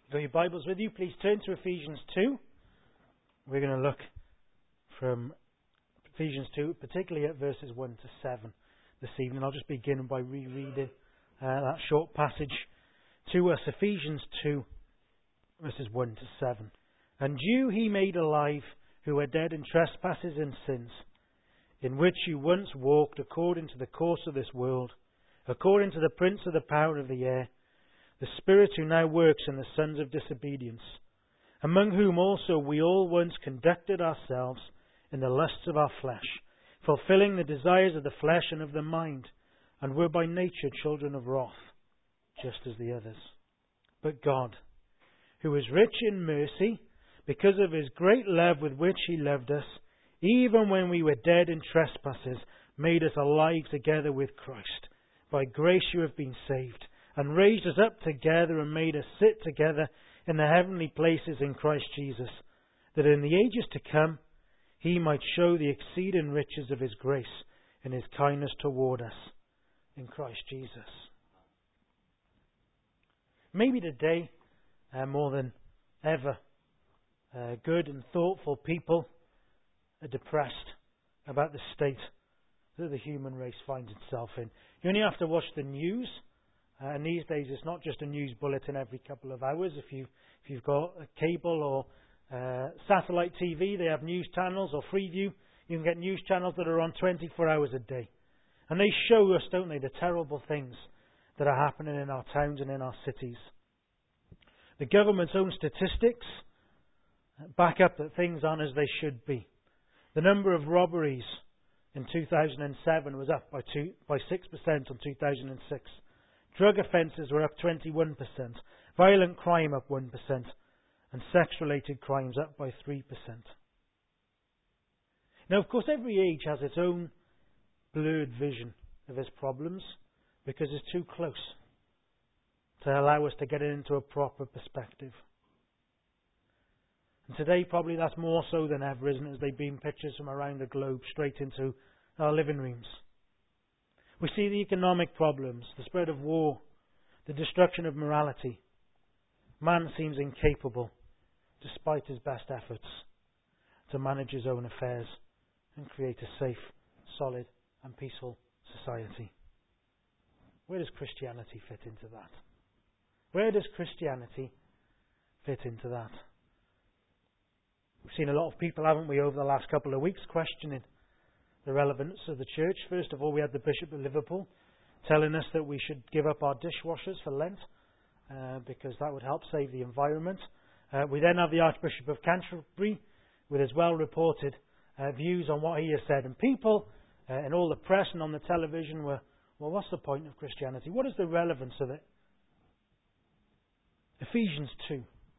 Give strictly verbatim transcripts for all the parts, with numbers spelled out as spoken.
You've got your Bibles with you, please turn to Ephesians two. We're going to look from Ephesians two, particularly at verses one to seven this evening. I'll just begin by rereading uh, that short passage to us. Ephesians two, verses one to seven. And you he made alive, who were dead in trespasses and sins, in which you once walked according to the course of this world, according to the prince of the power of the air, the Spirit who now works in the sons of disobedience, among whom also we all once conducted ourselves in the lusts of our flesh, fulfilling the desires of the flesh and of the mind, and were by nature children of wrath, just as the others. But God, who is rich in mercy, because of his great love with which he loved us, even when we were dead in trespasses, made us alive together with Christ. By grace you have been saved, and raised us up together and made us sit together in the heavenly places in Christ Jesus, that in the ages to come he might show the exceeding riches of his grace and his kindness toward us in Christ Jesus. Maybe today, uh, more than ever, uh, good and thoughtful people are depressed about the state that the human race finds itself in. You only have to watch the news. Uh, and these days, it's not just a news bulletin every couple of hours. If you if you've got a cable or uh, satellite T V, they have news channels, or Freeview. You can get news channels that are on twenty-four hours a day, and they show us, don't they, the terrible things that are happening in our towns and in our cities. The government's own statistics back up that things aren't as they should be. The number of robberies in two thousand seven was up by two by six percent on two thousand six. Drug offences were up twenty-one percent, violent crime up one percent, and sex-related crimes up by three percent. Now, of course, every age has its own blurred vision of its problems because it's too close to allow us to get it into a proper perspective. And today, probably that's more so than ever, isn't it, as they beam pictures from around the globe straight into our living rooms. We see the economic problems, the spread of war, the destruction of morality. Man seems incapable, despite his best efforts, to manage his own affairs and create a safe, solid and peaceful society. Where does Christianity fit into that? Where does Christianity fit into that? We've seen a lot of people, haven't we, over the last couple of weeks questioning the relevance of the church. First of all, we had the Bishop of Liverpool telling us that we should give up our dishwashers for Lent uh, because that would help save the environment. Uh, we then have the Archbishop of Canterbury with his well-reported uh, views on what he has said. And people uh, in all the press and on the television were, well, what's the point of Christianity? What is the relevance of it? Ephesians two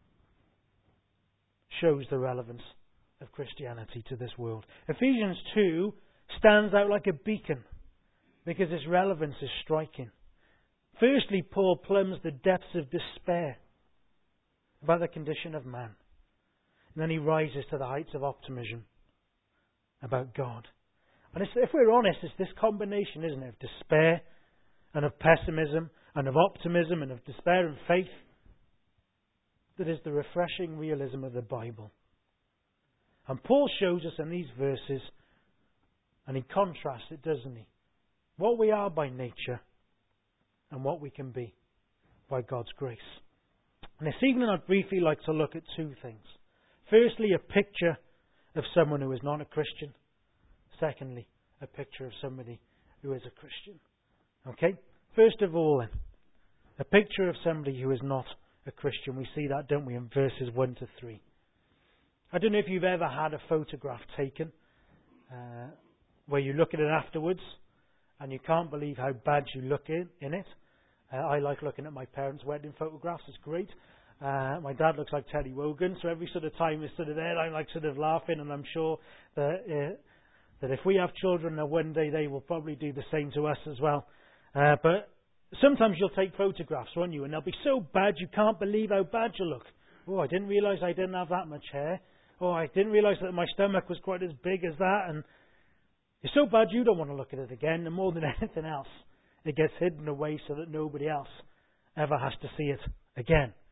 shows the relevance of Christianity to this world. Ephesians two stands out like a beacon because its relevance is striking. Firstly, Paul plumbs the depths of despair about the condition of man. And then he rises to the heights of optimism about God. And it's, if we're honest, it's this combination, isn't it, of despair and of pessimism and of optimism and of despair and faith that is the refreshing realism of the Bible. And Paul shows us in these verses, and he contrasts it, doesn't he? What we are by nature and what we can be by God's grace. And this evening I'd briefly like to look at two things. Firstly, a picture of someone who is not a Christian. Secondly, a picture of somebody who is a Christian. Okay? First of all then, a picture of somebody who is not a Christian. We see that, don't we, in verses one to three. I don't know if you've ever had a photograph taken uh, where you look at it afterwards and you can't believe how bad you look in, in it. Uh, I like looking at my parents' wedding photographs. It's great. Uh, my dad looks like Terry Wogan, so every sort of time he's sort of there, I'm like sort of laughing, and I'm sure that uh, that if we have children, that one day they will probably do the same to us as well. Uh, but sometimes you'll take photographs, won't you? And they'll be so bad you can't believe how bad you look. Oh, I didn't realise I didn't have that much hair. Oh, I didn't realise that my stomach was quite as big as that. And it's so bad you don't want to look at it again. And more than anything else, it gets hidden away so that nobody else ever has to see it again.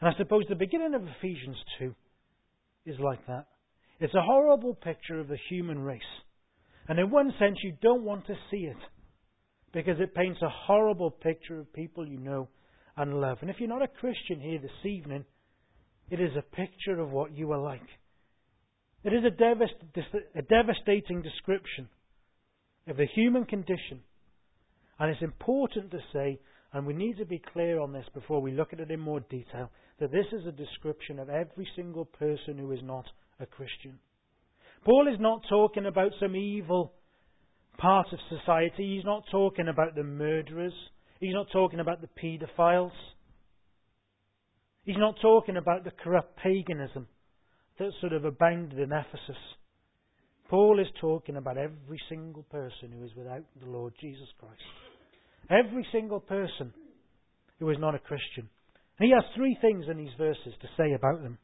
And I suppose the beginning of Ephesians two is like that. It's a horrible picture of the human race. And in one sense, you don't want to see it, because it paints a horrible picture of people you know and love. And if you're not a Christian here this evening, it is a picture of what you are like. It is a, devast- a devastating description of the human condition. And it's important to say, and we need to be clear on this before we look at it in more detail, that this is a description of every single person who is not a Christian. Paul is not talking about some evil part of society. He's not talking about the murderers. He's not talking about the paedophiles. He's not talking about the corrupt paganism that sort of abounded in Ephesus. Paul is talking about every single person who is without the Lord Jesus Christ. Every single person who is not a Christian. And he has three things in these verses to say about them.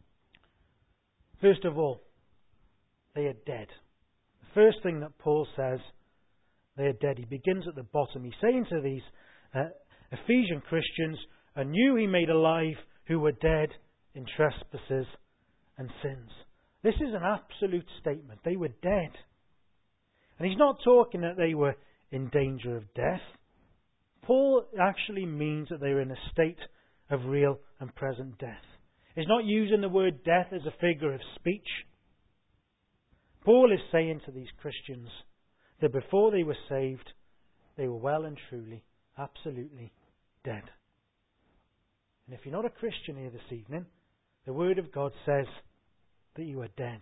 First of all, they are dead. The first thing that Paul says, they are dead. He begins at the bottom. He's saying to these uh, Ephesian Christians, and you he made alive who were dead in trespasses and sins. This is an absolute statement. They were dead. And he's not talking that they were in danger of death. Paul actually means that they were in a state of real and present death. He's not using the word death as a figure of speech. Paul is saying to these Christians that before they were saved, they were well and truly, absolutely dead. And if you're not a Christian here this evening, the Word of God says that you are dead.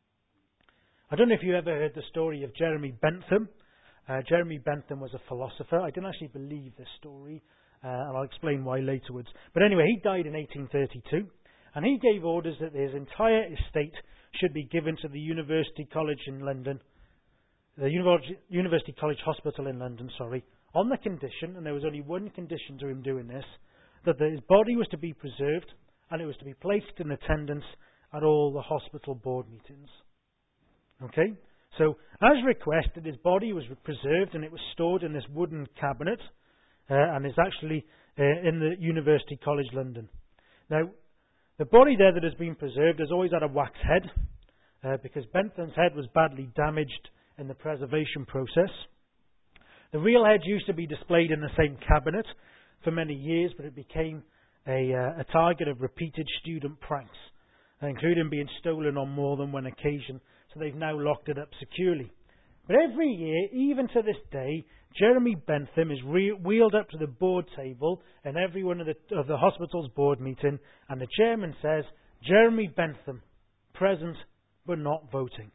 I don't know if you ever heard the story of Jeremy Bentham. Uh, Jeremy Bentham was a philosopher. I didn't actually believe this story, uh, and I'll explain why laterwards. But anyway, he died in eighteen thirty-two, and he gave orders that his entire estate should be given to the University College in London, the University College Hospital in London, sorry, on the condition, and there was only one condition to him doing this, that his body was to be preserved, and it was to be placed in attendance at all the hospital board meetings. Okay? So, as requested, his body was preserved and it was stored in this wooden cabinet uh, and is actually uh, in the University College London. Now, the body there that has been preserved has always had a wax head uh, because Bentham's head was badly damaged in the preservation process. The real head used to be displayed in the same cabinet for many years, but it became a, uh, a target of repeated student pranks, including being stolen on more than one occasion. So they've now locked it up securely. But every year, even to this day, Jeremy Bentham is re- wheeled up to the board table in every one of the, of the hospital's board meeting, and the chairman says, Jeremy Bentham, present but not voting.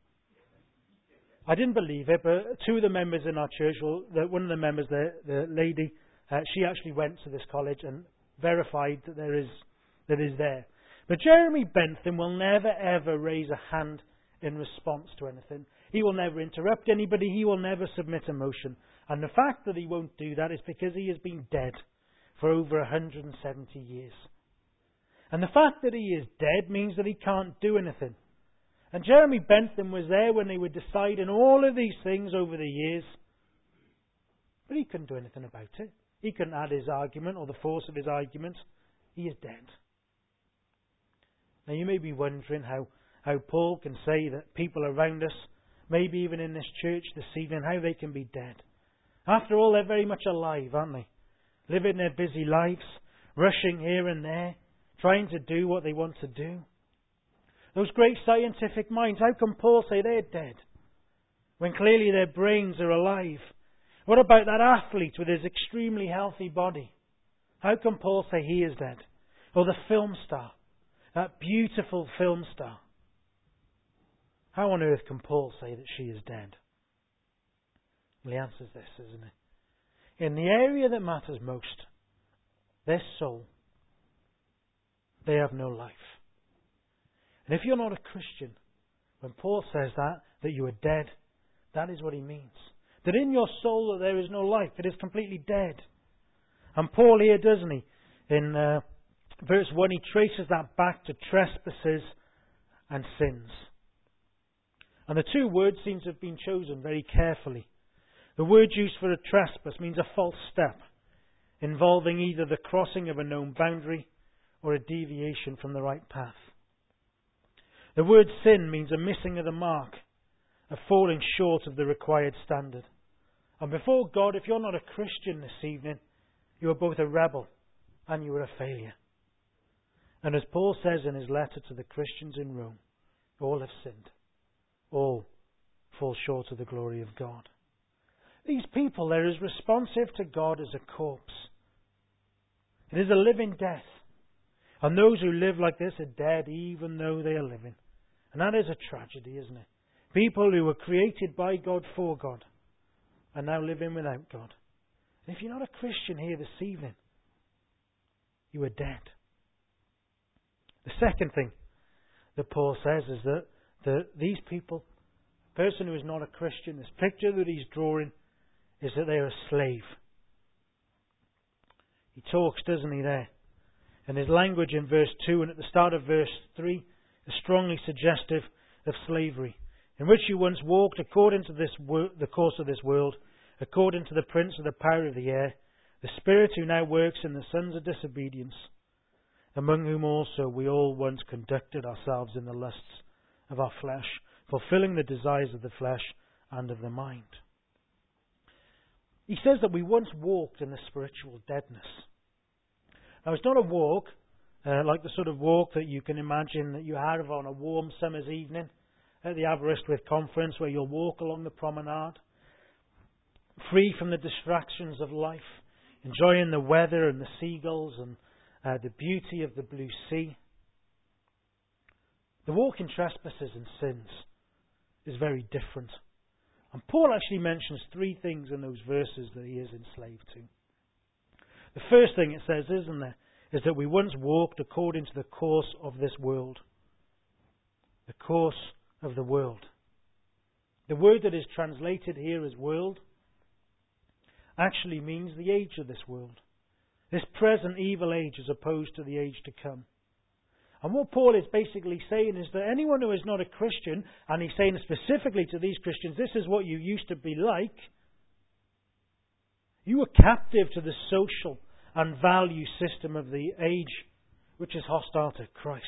I didn't believe it, but two of the members in our church, well, the, one of the members, the, the lady, uh, she actually went to this college and verified that there is that is there. But Jeremy Bentham will never ever raise a hand in response to anything. He will never interrupt anybody. He will never submit a motion. And the fact that he won't do that is because he has been dead for over one hundred seventy years. And the fact that he is dead means that he can't do anything. And Jeremy Bentham was there when they were deciding all of these things over the years. But he couldn't do anything about it. He couldn't add his argument or the force of his argument. He is dead. Now you may be wondering how, how Paul can say that people around us, maybe even in this church this evening, how they can be dead. After all, they're very much alive, aren't they? Living their busy lives, rushing here and there, trying to do what they want to do. Those great scientific minds, how can Paul say they're dead when clearly their brains are alive? What about that athlete with his extremely healthy body? How can Paul say he is dead? Or the film star, that beautiful film star. How on earth can Paul say that she is dead? Well, the answer is this, isn't it? In the area that matters most, their soul, they have no life. And if you're not a Christian, when Paul says that, that you are dead, that is what he means. That in your soul that there is no life. It is completely dead. And Paul here, doesn't he? In uh, verse one, he traces that back to trespasses and sins. And the two words seem to have been chosen very carefully. The word used for a trespass means a false step, involving either the crossing of a known boundary or a deviation from the right path. The word sin means a missing of the mark, a falling short of the required standard. And before God, if you're not a Christian this evening, you are both a rebel and you are a failure. And as Paul says in his letter to the Christians in Rome, all have sinned. All fall short of the glory of God. These people, they're as responsive to God as a corpse. It is a living death. And those who live like this are dead even though they are living. And that is a tragedy, isn't it? People who were created by God for God are now living without God. And if you're not a Christian here this evening, you are dead. The second thing that Paul says is that, that these people, a person who is not a Christian, this picture that he's drawing is that they are a slave. He talks, doesn't he, there? And his language in verse two and at the start of verse three is strongly suggestive of slavery, in which you once walked according to this wor- the course of this world, according to the prince of the power of the air, the spirit who now works in the sons of disobedience, among whom also we all once conducted ourselves in the lusts of our flesh, fulfilling the desires of the flesh and of the mind. He says that we once walked in a spiritual deadness. Now, it's not a walk uh, like the sort of walk that you can imagine that you have on a warm summer's evening at the Aberystwyth conference, where you'll walk along the promenade, free from the distractions of life, enjoying the weather and the seagulls and uh, the beauty of the blue sea. The walk in trespasses and sins is very different. And Paul actually mentions three things in those verses that he is enslaved to. The first thing it says, isn't there, is that we once walked according to the course of this world. The course of the world. The word that is translated here as world actually means the age of this world. This present evil age as opposed to the age to come. And what Paul is basically saying is that anyone who is not a Christian, and he's saying specifically to these Christians, this is what you used to be like. You were captive to the social and value system of the age, which is hostile to Christ.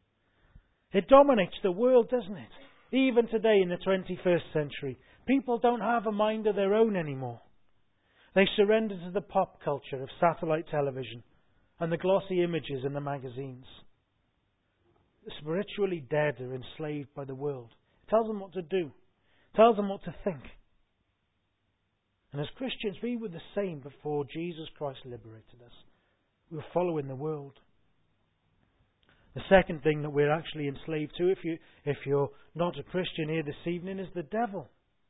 It dominates the world, doesn't it? Even today in the twenty-first century, people don't have a mind of their own anymore. They surrender to the pop culture of satellite television and the glossy images in the magazines. The spiritually dead are enslaved by the world. It tells them what to do. It tells them what to think. And as Christians, we were the same before Jesus Christ liberated us. We were following the world. The second thing that we're actually enslaved to, if you, if you're not a Christian here this evening, is the devil.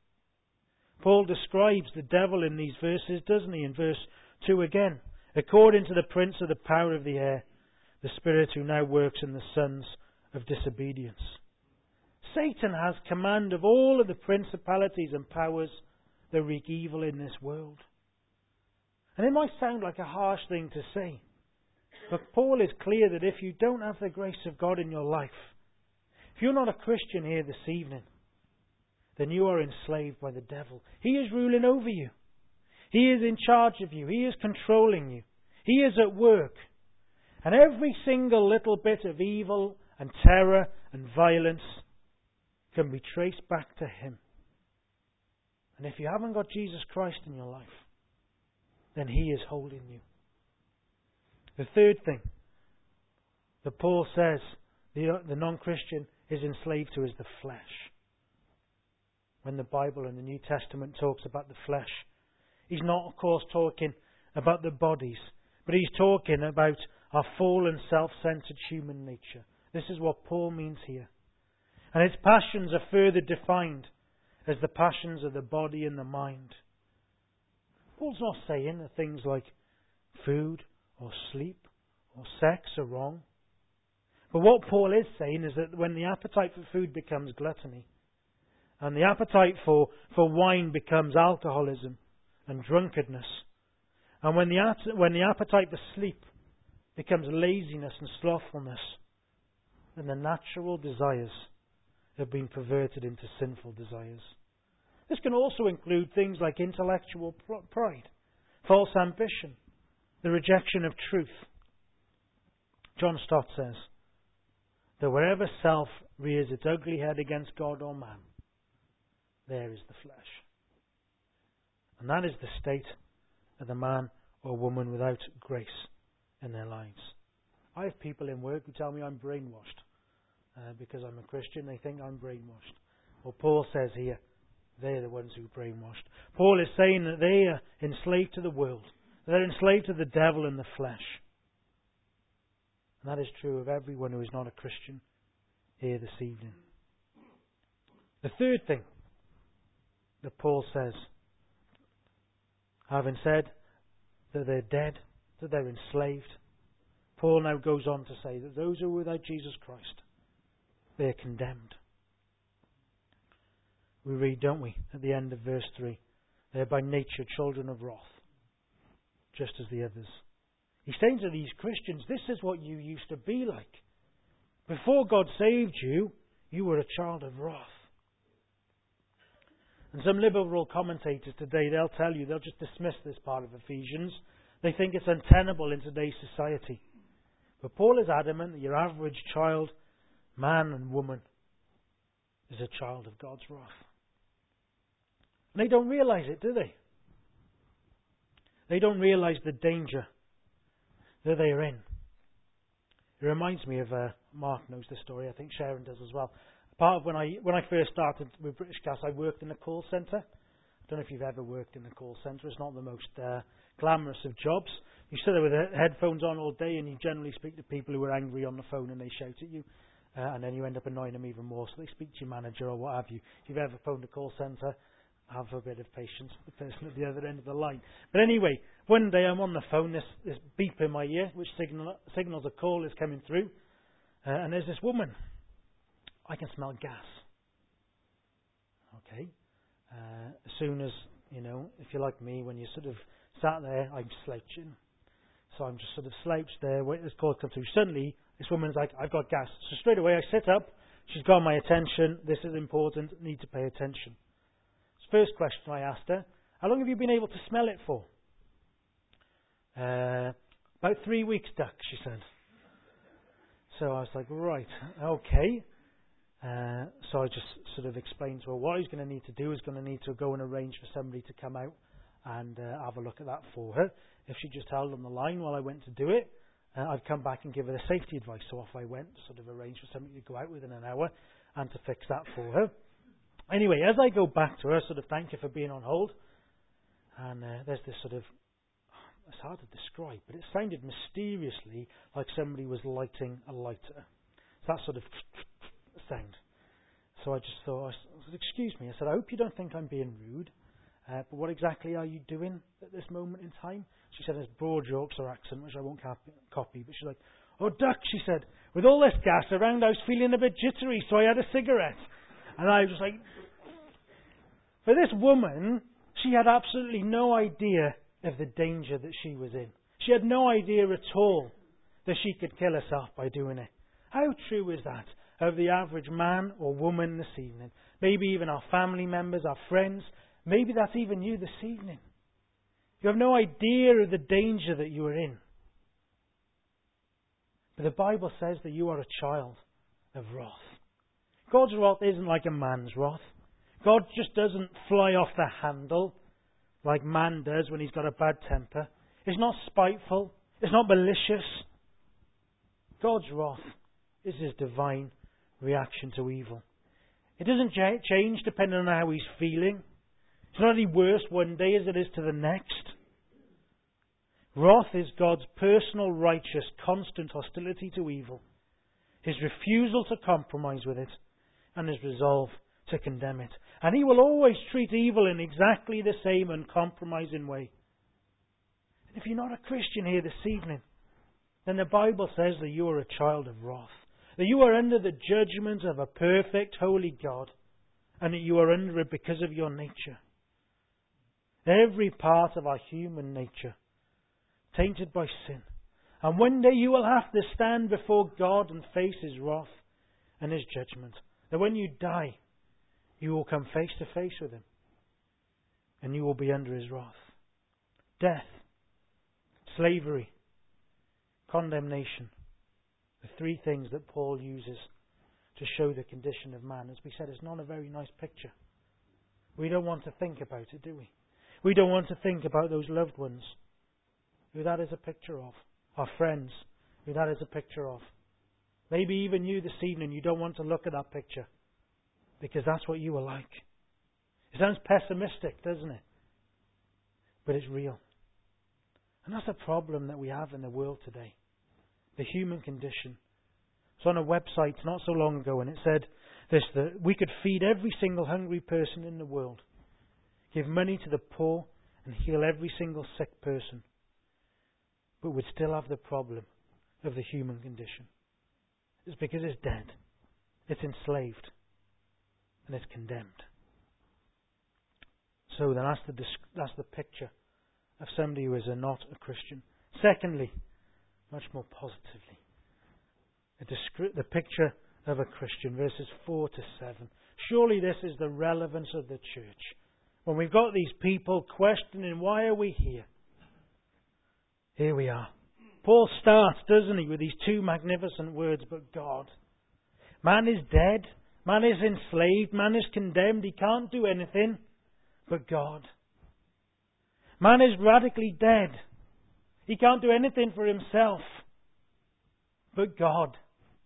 Paul describes the devil in these verses, doesn't he? In verse two again. According to the prince of the power of the air, the spirit who now works in the sons of disobedience. Satan has command of all of the principalities and powers that wreak evil in this world. And it might sound like a harsh thing to say, but Paul is clear that if you don't have the grace of God in your life, if you're not a Christian here this evening, then you are enslaved by the devil. He is ruling over you. He is in charge of you. He is controlling you. He is at work. And every single little bit of evil and terror and violence can be traced back to him. And if you haven't got Jesus Christ in your life, then he is holding you. The third thing that Paul says the, the non-Christian is enslaved to is the flesh. When the Bible and the New Testament talks about the flesh, he's not, of course, talking about the bodies, but he's talking about our fallen, self-centered human nature. This is what Paul means here. And its passions are further defined as the passions of the body and the mind. Paul's not saying that things like food or sleep or sex are wrong. But what Paul is saying is that when the appetite for food becomes gluttony, and the appetite for, for wine becomes alcoholism and drunkenness, and when the, when the appetite for sleep becomes laziness and slothfulness, then the natural desires have been perverted into sinful desires. This can also include things like intellectual pride, false ambition, the rejection of truth. John Stott says that wherever self rears its ugly head against God or man, there is the flesh. And that is the state of the man or woman without grace in their lives. I have people in work who tell me I'm brainwashed uh, because I'm a Christian. They think I'm brainwashed. Well, Paul says here, they're the ones who are brainwashed. Paul is saying that they are enslaved to the world. They're enslaved to the devil and the flesh. And that is true of everyone who is not a Christian here this evening. The third thing that Paul says, having said that they're dead, that they're enslaved, Paul now goes on to say that those who are without Jesus Christ, they're condemned. We read, don't we, at the end of verse three, they're by nature children of wrath, just as the others. He's saying to these Christians, this is what you used to be like. Before God saved you, you were a child of wrath. And some liberal commentators today, they'll tell you, they'll just dismiss this part of Ephesians. They think it's untenable in today's society. But Paul is adamant that your average child, man and woman, is a child of God's wrath. And they don't realize it, do they? They don't realize the danger that they are in. It reminds me of, uh, Mark knows the story, I think Sharon does as well. Part of when I when I first started with British Gas, I worked in a call centre. I don't know if you've ever worked in a call centre. It's not the most uh, glamorous of jobs. You sit there with headphones on all day and you generally speak to people who are angry on the phone and they shout at you. Uh, and then you end up annoying them even more. So they speak to your manager or what have you. If you've ever phoned a call centre, have a bit of patience with the person at the other end of the line. But anyway, one day I'm on the phone, this, this beep in my ear, which signal, signals a call is coming through. Uh, and there's this woman. I can smell gas. Okay. Uh, as soon as, you know, if you're like me, when you sort of sat there, I'm slouching. So I'm just sort of slouched there, wait this call to come through. Suddenly, this woman's like, I've got gas. So straight away I sit up. She's got my attention. This is important. Need to pay attention. First question I asked her, how long have you been able to smell it for? Uh, about three weeks, Duck, she said. So I was like, right, okay. Uh, so I just sort of explained to her what he's going to need to do is going to need to go and arrange for somebody to come out and uh, have a look at that for her. If she just held on the line while I went to do it, uh, I'd come back and give her the safety advice. So off I went, sort of arrange for somebody to go out within an hour and to fix that for her. Anyway, as I go back to her, sort of thank you for being on hold. And uh, there's this sort of, it's hard to describe, but it sounded mysteriously like somebody was lighting a lighter. That sort of sound. So I just thought, I said, excuse me. I said, I hope you don't think I'm being rude, uh, but what exactly are you doing at this moment in time? She said, it's broad Yorkshire accent, which I won't cap- copy, but she's like, oh, Duck, she said, with all this gas around, I was feeling a bit jittery, so I had a cigarette. And I was just like, for this woman, she had absolutely no idea of the danger that she was in. She had no idea at all that she could kill herself by doing it. How true is that of the average man or woman this evening? Maybe even our family members, our friends. Maybe that's even you this evening. You have no idea of the danger that you are in. But the Bible says that you are a child of wrath. God's wrath isn't like a man's wrath. God just doesn't fly off the handle like man does when he's got a bad temper. It's not spiteful. It's not malicious. God's wrath is his divine reaction to evil. It doesn't ch- change depending on how he's feeling. It's not any worse one day as it is to the next. Wrath is God's personal, righteous, constant hostility to evil. His refusal to compromise with it and his resolve to condemn it. And he will always treat evil in exactly the same uncompromising way. And if you're not a Christian here this evening, then the Bible says that you are a child of wrath. That you are under the judgment of a perfect, holy God. And that you are under it because of your nature. Every part of our human nature tainted by sin. And one day you will have to stand before God and face his wrath and his judgment. That when you die, you will come face to face with him. And you will be under his wrath. Death, slavery, condemnation, The three things that Paul uses to show the condition of man. As we said, it's not a very nice picture. We don't want to think about it, do we? We don't want to think about those loved ones who that is a picture of. Our friends who that is a picture of. Maybe even you this evening, you don't want to look at that picture because that's what you were like. It sounds pessimistic, doesn't it? But it's real. And that's a problem that we have in the world today. The human condition. It's on a website not so long ago, and it said this, that we could feed every single hungry person in the world, give money to the poor, and heal every single sick person, but we'd still have the problem of the human condition. It's because it's dead, it's enslaved, and it's condemned. So then that's the, that's the picture of somebody who is a not a Christian. Secondly, much more positively, a descri- the picture of a Christian, verses four to seven. Surely this is the relevance of the church. When we've got these people questioning, why are we here? Here we are. Paul starts, doesn't he, with these two magnificent words, but God. Man is dead. Man is enslaved. Man is condemned. He can't do anything but God. Man is radically dead. He can't do anything for himself but God.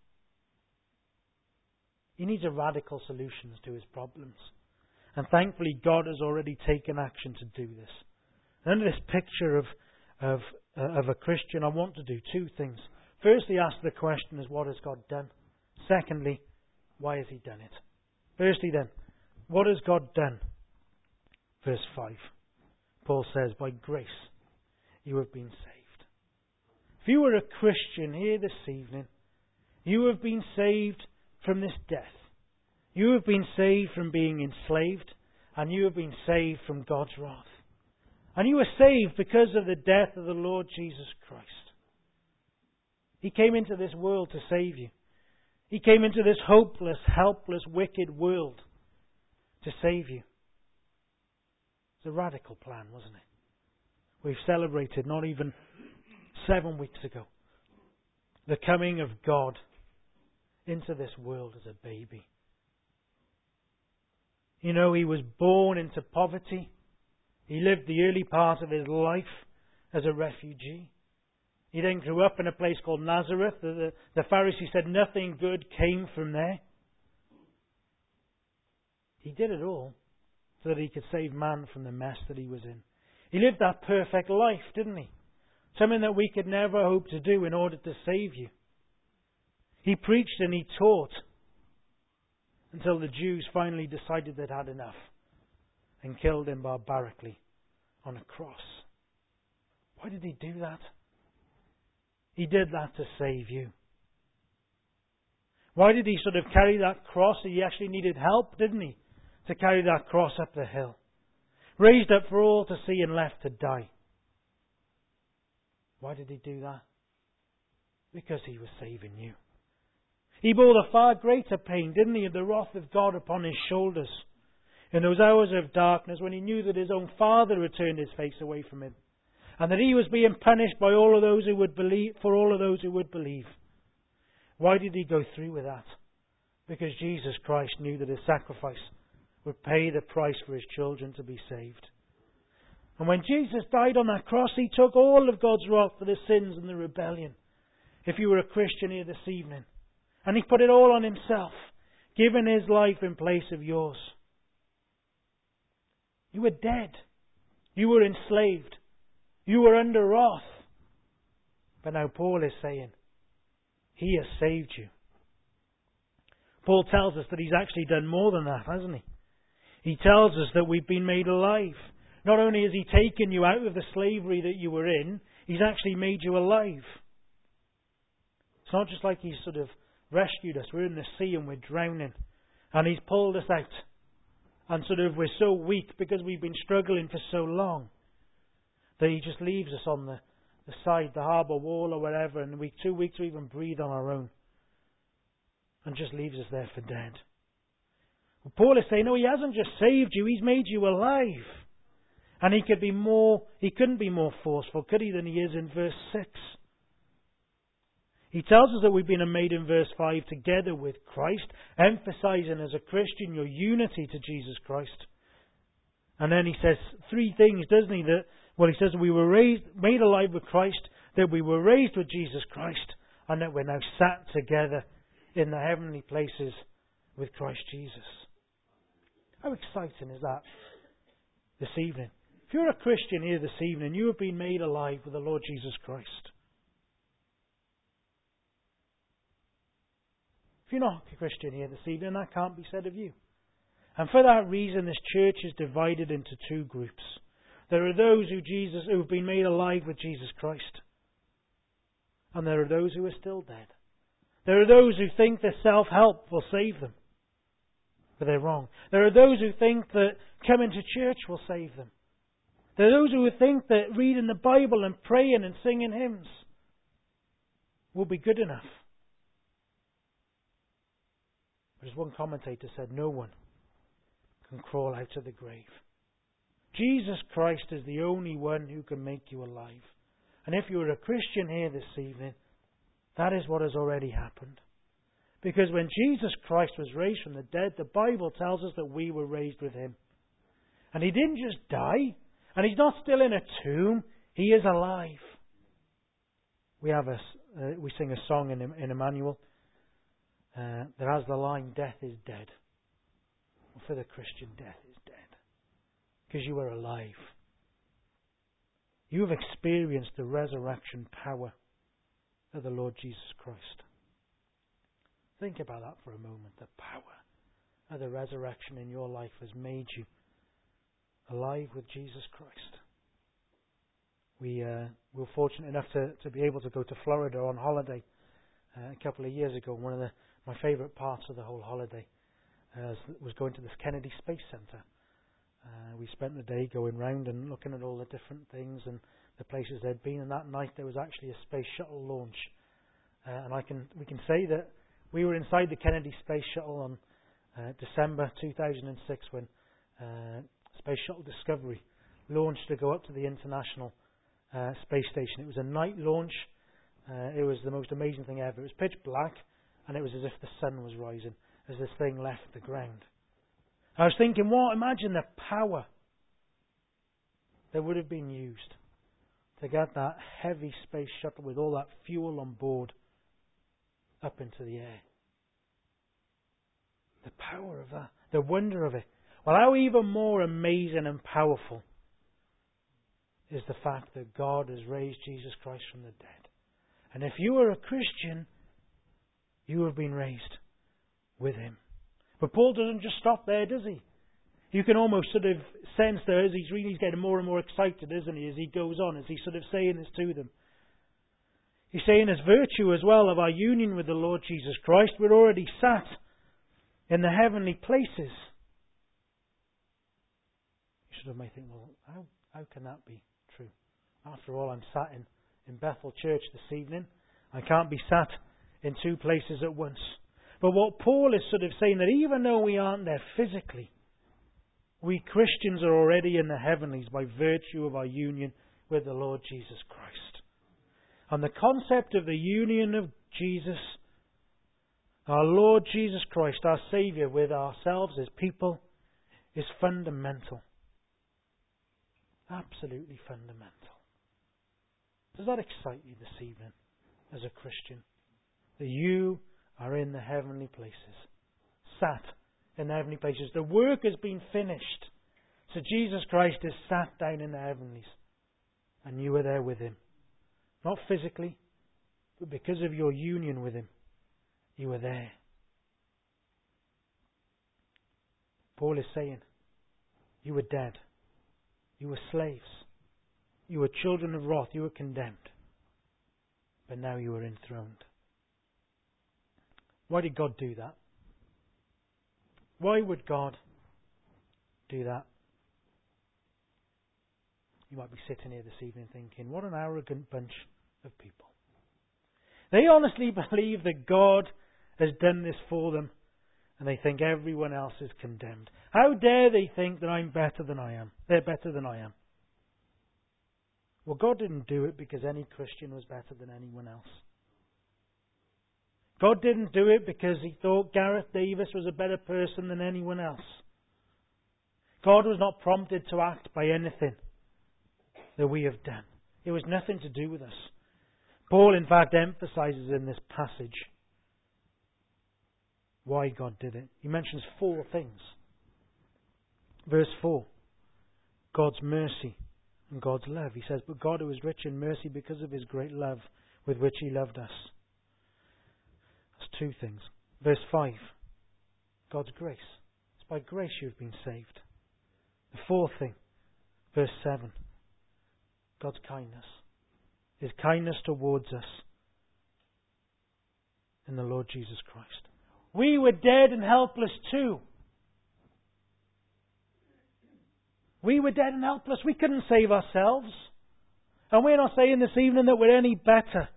He needs a radical solution to his problems. And thankfully God has already taken action to do this. And under this picture of, of, uh, of a Christian, I want to do two things. Firstly, ask the question is, what has God done? Secondly, why has he done it? Firstly then, what has God done? Verse five. Paul says, by grace you have been saved. If you were a Christian here this evening, you have been saved from this death. You have been saved from being enslaved, and you have been saved from God's wrath. And you were saved because of the death of the Lord Jesus Christ. He came into this world to save you. He came into this hopeless, helpless, wicked world to save you. It's a radical plan, wasn't it? We've celebrated not even seven weeks ago the coming of God into this world as a baby. You know, he was born into poverty. He lived the early part of his life as a refugee. He then grew up in a place called Nazareth. The, the, the Pharisees said nothing good came from there. He did it all so that he could save man from the mess that he was in. He lived that perfect life, didn't he? Something that we could never hope to do in order to save you. He preached and he taught until the Jews finally decided they'd had enough and killed him barbarically on a cross. Why did he do that? He did that to save you. Why did he sort of carry that cross? He actually needed help, didn't he? To carry that cross up the hill. Raised up for all to see and left to die. Why did he do that? Because he was saving you. He bore the far greater pain, didn't he, of the wrath of God upon his shoulders. In those hours of darkness when he knew that his own Father had turned his face away from him. And that he was being punished by all of those who would believe, for all of those who would believe. Why did he go through with that? Because Jesus Christ knew that his sacrifice would pay the price for his children to be saved. And when Jesus died on that cross, he took all of God's wrath for the sins and the rebellion. If you were a Christian here this evening. And he put it all on himself, giving his life in place of yours. You were dead. You were enslaved. You were under wrath. But now Paul is saying, he has saved you. Paul tells us that he's actually done more than that, hasn't he? He tells us that we've been made alive. Not only has he taken you out of the slavery that you were in, he's actually made you alive. It's not just like he's sort of rescued us. We're in the sea and we're drowning. And he's pulled us out. And sort of we're so weak because we've been struggling for so long that he just leaves us on the, the side, the harbour wall or wherever, and we're too weak to even breathe on our own. And just leaves us there for dead. Well, Paul is saying, no, he hasn't just saved you, he's made you alive. And he could be more, he couldn't be more forceful, could he, than he is in verse six. He tells us that we've been made in verse five together with Christ, emphasizing as a Christian your unity to Jesus Christ. And then he says three things, doesn't he? That, well, he says we were raised, made alive with Christ, that we were raised with Jesus Christ, and that we're now sat together in the heavenly places with Christ Jesus. How exciting is that this evening? If you're a Christian here this evening, you have been made alive with the Lord Jesus Christ. If you're not a Christian here this evening, that can't be said of you. And for that reason, this church is divided into two groups. There are those who Jesus who have been made alive with Jesus Christ. And there are those who are still dead. There are those who think that self-help will save them. But they're wrong. There are those who think that coming to church will save them. There are those who think that reading the Bible and praying and singing hymns will be good enough. But as one commentator said, no one can crawl out of the grave. Jesus Christ is the only one who can make you alive. And if you're a Christian here this evening, that is what has already happened. Because when Jesus Christ was raised from the dead, the Bible tells us that we were raised with him. And he didn't just die, and he's not still in a tomb, he is alive. We have a, uh, we sing a song in, in Emmanuel uh, that has the line, death is dead. Well, for the Christian, death is dead. Because you are alive. You have experienced the resurrection power of the Lord Jesus Christ. Think about that for a moment. The power of the resurrection in your life has made you alive with Jesus Christ. We uh, were fortunate enough to, to be able to go to Florida on holiday uh, a couple of years ago. One of the, my favourite parts of the whole holiday uh, was going to this Kennedy Space Center. Uh, we spent the day going round and looking at all the different things and the places they'd been. And that night there was actually a space shuttle launch. Uh, and I can we can say that we were inside the Kennedy Space Shuttle on uh, December two thousand six when uh, Space Shuttle Discovery launched to go up to the International uh, Space Station. It was a night launch. Uh, it was the most amazing thing ever. It was pitch black, and it was as if the sun was rising as this thing left the ground. I was thinking, what? Imagine the power that would have been used to get that heavy space shuttle with all that fuel on board up into the air. The power of that, the wonder of it. Well, how even more amazing and powerful is the fact that God has raised Jesus Christ from the dead. And if you are a Christian, you have been raised with him. But Paul doesn't just stop there, does he? You can almost sort of sense there as he's really getting more and more excited, isn't he, as he goes on, as he's sort of saying this to them. He's saying as virtue as well of our union with the Lord Jesus Christ, we're already sat in the heavenly places. You sort of may think, well, how, how can that be true? After all, I'm sat in, in Bethel Church this evening. I can't be sat in two places at once. But what Paul is sort of saying, that even though we aren't there physically, we Christians are already in the heavenlies by virtue of our union with the Lord Jesus Christ. And the concept of the union of Jesus, our Lord Jesus Christ, our Saviour, with ourselves as people, is fundamental. Absolutely fundamental. Does that excite you this evening as a Christian? That you are in the heavenly places, sat in the heavenly places. The work has been finished. So Jesus Christ is sat down in the heavenlies, and you are there with him. Not physically, but because of your union with him, you are there. Paul is saying, you were dead. You were slaves. You were children of wrath. You were condemned. But now you are enthroned. Why did God do that? Why would God do that? You might be sitting here this evening thinking, what an arrogant bunch of people. They honestly believe that God has done this for them, and they think everyone else is condemned. How dare they think that I'm better than I am? They're better than I am. Well, God didn't do it because any Christian was better than anyone else. God didn't do it because he thought Gareth Davis was a better person than anyone else. God was not prompted to act by anything that we have done. It was nothing to do with us. Paul, in fact, emphasizes in this passage why God did it. He mentions four things. Verse four, God's mercy and God's love. He says, but God who is rich in mercy because of his great love with which he loved us. That's two things. Verse five, God's grace. It's by grace you've been saved. The fourth thing, verse seven, God's kindness. His kindness towards us in the Lord Jesus Christ. We were dead and helpless too. We were dead and helpless. We couldn't save ourselves. And we're not saying this evening that we're any better.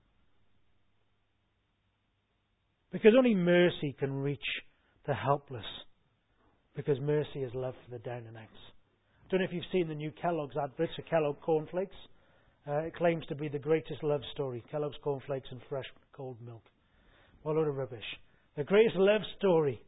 Because only mercy can reach the helpless. Because mercy is love for the down and outs. I don't know if you've seen the new Kellogg's adverts for Kellogg cornflakes. Uh, it claims to be the greatest love story. Kellogg's cornflakes and fresh cold milk. What a load of rubbish. The greatest love story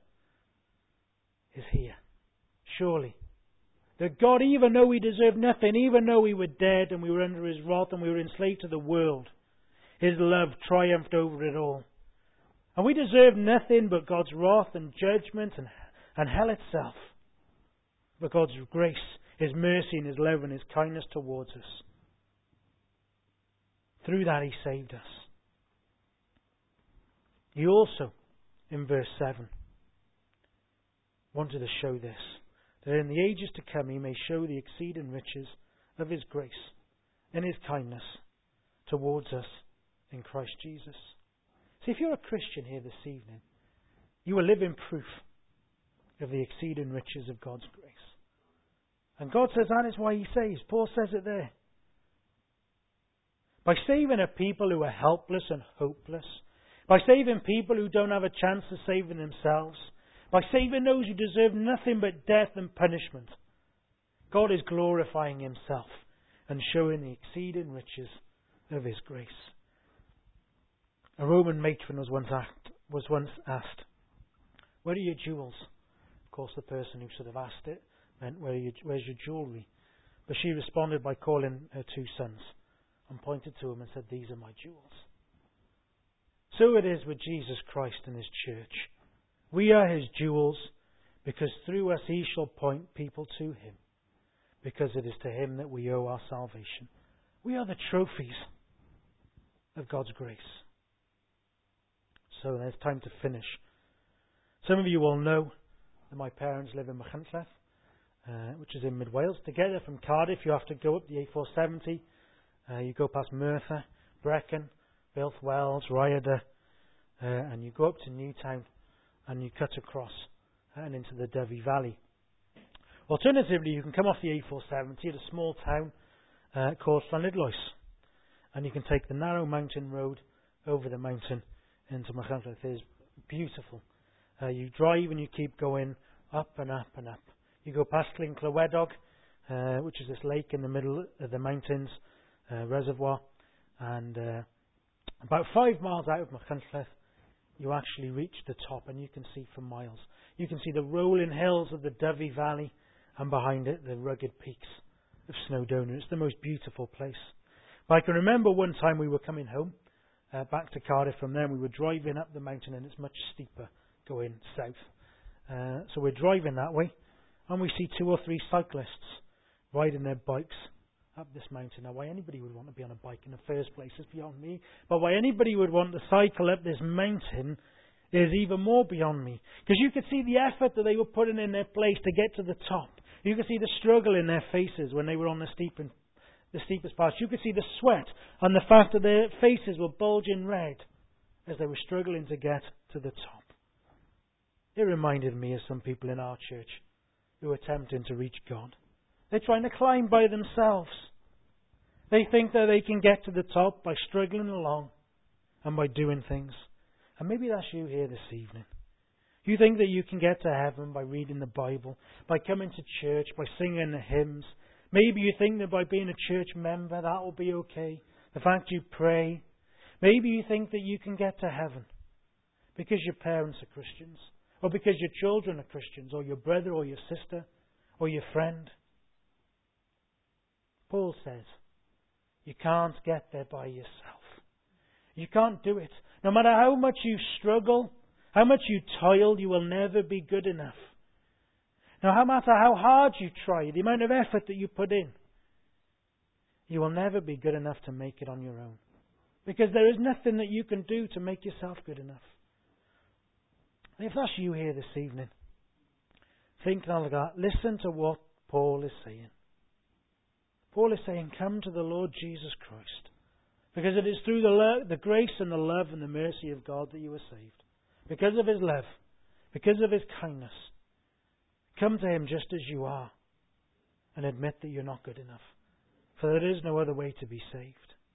is here. Surely. That God, even though we deserved nothing, even though we were dead and we were under his wrath and we were enslaved to the world, his love triumphed over it all. And we deserve nothing but God's wrath and judgment and, and hell itself. But God's grace, his mercy and his love and his kindness towards us. Through that he saved us. He also, in verse seven, wanted to show this. That in the ages to come he may show the exceeding riches of his grace and his kindness towards us in Christ Jesus. See, if you're a Christian here this evening, you are living proof of the exceeding riches of God's grace. And God says that is why he saves. Paul says it there. By saving a people who are helpless and hopeless, by saving people who don't have a chance of saving themselves, by saving those who deserve nothing but death and punishment, God is glorifying himself and showing the exceeding riches of his grace. A Roman matron was once asked, was once asked, where are your jewels? Of course, the person who sort of asked it meant, Where are you, where's your jewellery? But she responded by calling her two sons and pointed to them and said, these are my jewels. So it is with Jesus Christ and his church. We are his jewels because through us he shall point people to him, because it is to him that we owe our salvation. We are the trophies of God's grace. So it's time to finish. Some of you will know that my parents live in Machynlleth, uh, which is in Mid Wales. To get there from Cardiff, you have to go up the A four seventy. Uh, you go past Merthyr, Brecon, Builth Wells, Rhyadr, uh, and you go up to Newtown and you cut across uh, and into the Dyfi Valley. Alternatively, you can come off the A four seventy at a small town uh, called Llanidloes, and you can take the narrow mountain road over the mountain into Machynlleth. It is beautiful. Uh, you drive and you keep going up and up and up. You go past Llyn Clywedog, uh, which is this lake in the middle of the mountains, uh, reservoir, and uh, about five miles out of Machynlleth, you actually reach the top and you can see for miles. You can see the rolling hills of the Dyfi Valley and behind it the rugged peaks of Snowdonia. It's the most beautiful place. But I can remember one time we were coming home uh, back to Cardiff from there, and we were driving up the mountain, and it's much steeper going south. Uh, so we're driving that way and we see two or three cyclists riding their bikes up this mountain. Now, why anybody would want to be on a bike in the first place is beyond me. But why anybody would want to cycle up this mountain is even more beyond me. Because you could see the effort that they were putting in their place to get to the top. You could see the struggle in their faces when they were on the steep and, the steepest parts. You could see the sweat and the fact that their faces were bulging red as they were struggling to get to the top. It reminded me of some people in our church who are attempting to reach God. They're trying to climb by themselves. They think that they can get to the top by struggling along and by doing things. And maybe that's you here this evening. You think that you can get to heaven by reading the Bible, by coming to church, by singing the hymns. Maybe you think that by being a church member that will be okay. The fact you pray. Maybe you think that you can get to heaven because your parents are Christians, or because your children are Christians, or your brother or your sister, or your friend. Paul says, you can't get there by yourself. You can't do it. No matter how much you struggle, how much you toil, you will never be good enough. No matter how hard you try, the amount of effort that you put in, you will never be good enough to make it on your own. Because there is nothing that you can do to make yourself good enough. And if that's you here this evening, think like that. Listen to what Paul is saying. Paul is saying, come to the Lord Jesus Christ. Because it is through the, lo- the grace and the love and the mercy of God that you are saved. Because of His love. Because of His kindness. Come to Him just as you are. And admit that you're not good enough. For there is no other way to be saved.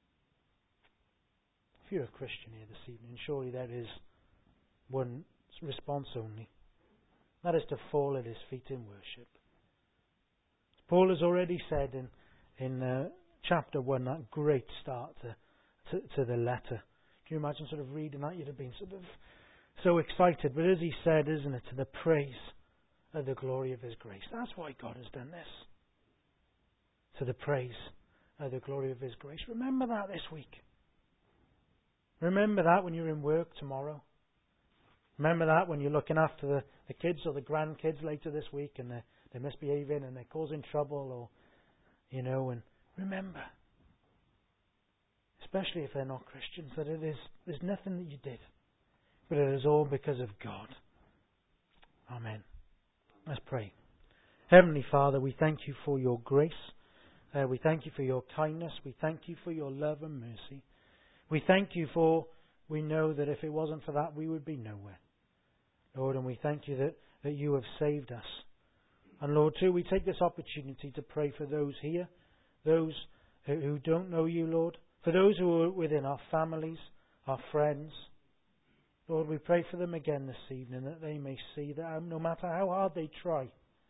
If you're a Christian here this evening, surely there is one response only. That is to fall at His feet in worship. Paul has already said in, in uh, chapter one, that great start to, to, to the letter. Can you imagine sort of reading that? You'd have been sort of so excited. But as he said, isn't it, to the praise of the glory of His grace. That's why God has done this. To the praise of the glory of His grace. Remember that this week. Remember that when you're in work tomorrow. Remember that when you're looking after the, the kids or the grandkids later this week and they're, they're misbehaving and they're causing trouble, or, you know, and remember, especially if they're not Christians, that it is, there's nothing that you did, but it is all because of God. Amen. Let's pray. Heavenly Father, we thank You for Your grace. Uh, we thank You for Your kindness. We thank You for Your love and mercy. We thank You for, we know that if it wasn't for that, we would be nowhere. Lord, and we thank You that, that You have saved us. And Lord, too, we take this opportunity to pray for those here, those who, who don't know You, Lord, for those who are within our families, our friends. Lord, we pray for them again this evening, that they may see that no matter how hard they try,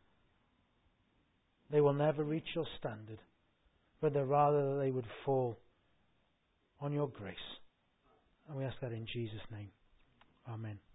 they will never reach Your standard, but that rather that they would fall on Your grace. And we ask that in Jesus' name. Amen.